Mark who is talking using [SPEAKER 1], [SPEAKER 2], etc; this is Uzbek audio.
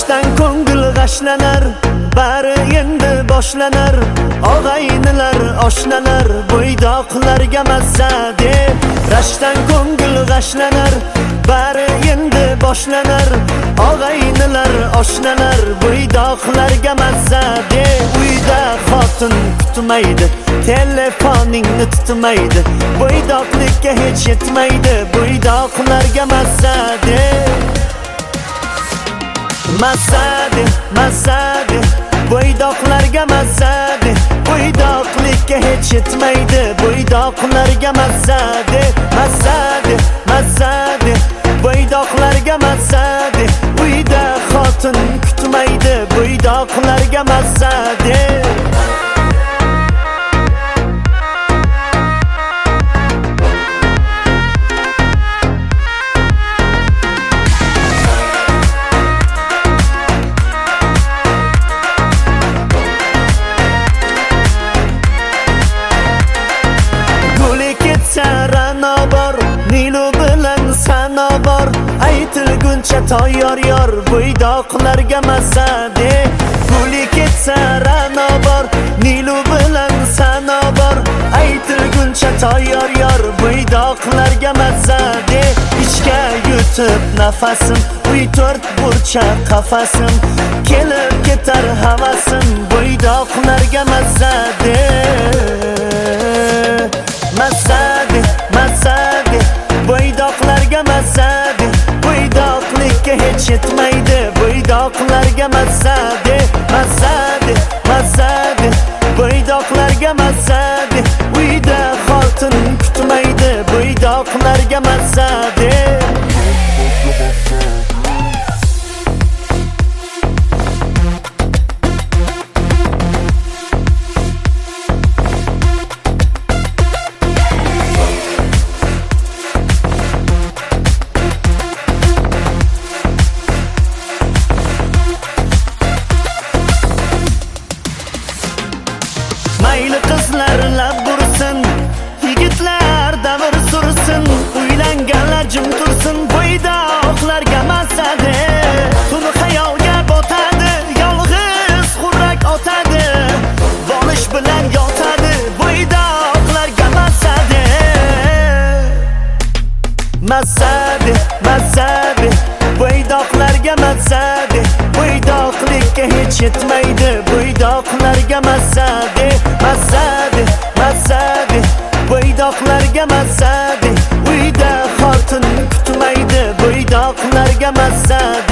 [SPEAKER 1] rashdan ko'ngil g'ashlanar, bari endi boshlanar. Og'aynilar, oshnalar, bo'ydoqlarga mazza deb. Rashdan ko'ngil g'ashlanar, bari endi boshlanar. Og'aynilar, oshnalar, bo'ydoqlarga mazza deb. Uyda xotin kutmaydi, telefoningni tutmaydi. Bo'ydoqlikka hech yetmaydi, bo'ydoqlarga mazza deb. Mazza de, bo'ydoqlarga mazza de. Bo'ydoqlikka hech yetmaydi, bo'ydoqlarga mazza de. Mazza de, bo'ydoqlarga mazza de. Uyda xotin kutmaydi, bo'ydoqlarga mazza de. Nilu bilan sanobar, aytilguncha tayyor yor, bo'ydoqlarga mazza de. Guli ketsa ranobar, Nilu bilan sanobar, aytilguncha tayyor yor, bo'ydoqlarga mazza de. Ichga yutib nafasim, uy to'rt burchak qafasim, kelib ketar havasim, bo'ydoqlarga mazza de. Mazza de, bo'ydoqlarga mazza de. Bo'ydoqlikka hech yetmaydi, bo'ydoqlarga mazza de. Mazza de, bo'ydoqlarga mazza de. Uyda xotin kutmaydi, bo'ydoqlarga mazza de. Mayli qizlar lab bursin, yigitlar davr sursin, uylanganlar jim tursin, bo'ydoqlarga mazza de. Tuni xayolga botadi, yolg'iz xurrak otadi, bolish bilan yotadi, bo'ydoqlarga mazza de. Mazza de, bo'ydoqlarga mazza de. Bo'ydoqlikka hech yetmaydi, bo'ydoqlarga mazza de. Mazza de, bo'ydoqlarga mazza de. Uyda xotin kutmaydi, bo'ydoqlarga mazza de.